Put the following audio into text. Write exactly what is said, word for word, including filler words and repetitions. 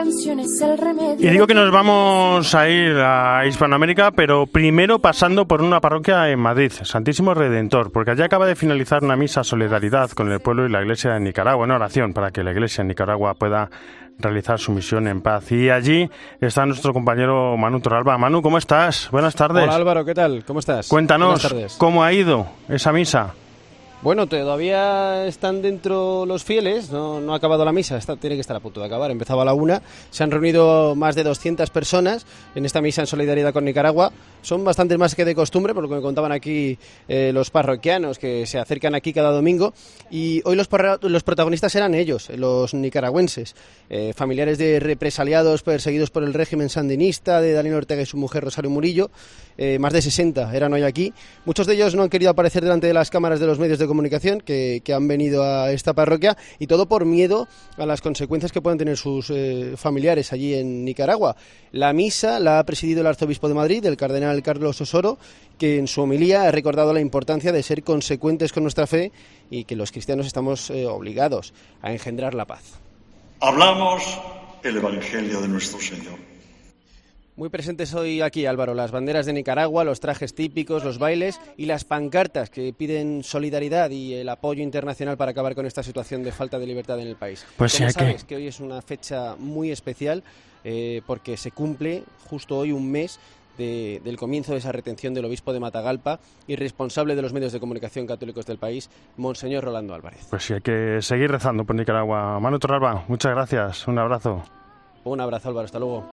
Y digo que nos vamos a ir a Hispanoamérica, pero primero pasando por una parroquia en Madrid, Santísimo Redentor, porque allí acaba de finalizar una misa solidaridad con el pueblo y la Iglesia de Nicaragua, en oración para que la Iglesia en Nicaragua pueda realizar su misión en paz. Y allí está nuestro compañero Manu Torralba. Manu, ¿cómo estás? Buenas tardes. Hola Álvaro, ¿qué tal? ¿Cómo estás? Cuéntanos, ¿cómo ha ido esa misa? Bueno, todavía están dentro los fieles, no, no ha acabado la misa, está, tiene que estar a punto de acabar, empezaba a la una, se han reunido más de doscientas personas en esta misa en solidaridad con Nicaragua, son bastantes más que de costumbre, por lo que me contaban aquí eh, los parroquianos que se acercan aquí cada domingo, y hoy los, los protagonistas eran ellos, los nicaragüenses, eh, familiares de represaliados perseguidos por el régimen sandinista, de Daniel Ortega y su mujer Rosario Murillo, eh, más de sesenta eran hoy aquí, muchos de ellos no han querido aparecer delante de las cámaras de los medios de comunicación que, que han venido a esta parroquia, y todo por miedo a las consecuencias que pueden tener sus eh, familiares allí en Nicaragua. La misa la ha presidido el arzobispo de Madrid, el cardenal Carlos Osoro, que en su homilía ha recordado la importancia de ser consecuentes con nuestra fe y que los cristianos estamos eh, obligados a engendrar la paz. Hablamos el Evangelio de nuestro Señor. Muy presentes hoy aquí, Álvaro, las banderas de Nicaragua, los trajes típicos, los bailes y las pancartas que piden solidaridad y el apoyo internacional para acabar con esta situación de falta de libertad en el país. Pues Como sí, sabes que... que hoy es una fecha muy especial eh, porque se cumple justo hoy un mes de, del comienzo de esa retención del obispo de Matagalpa y responsable de los medios de comunicación católicos del país, Monseñor Rolando Álvarez. Pues sí, hay que seguir rezando por Nicaragua. Manu Torralba, muchas gracias, un abrazo. Un abrazo, Álvaro, hasta luego.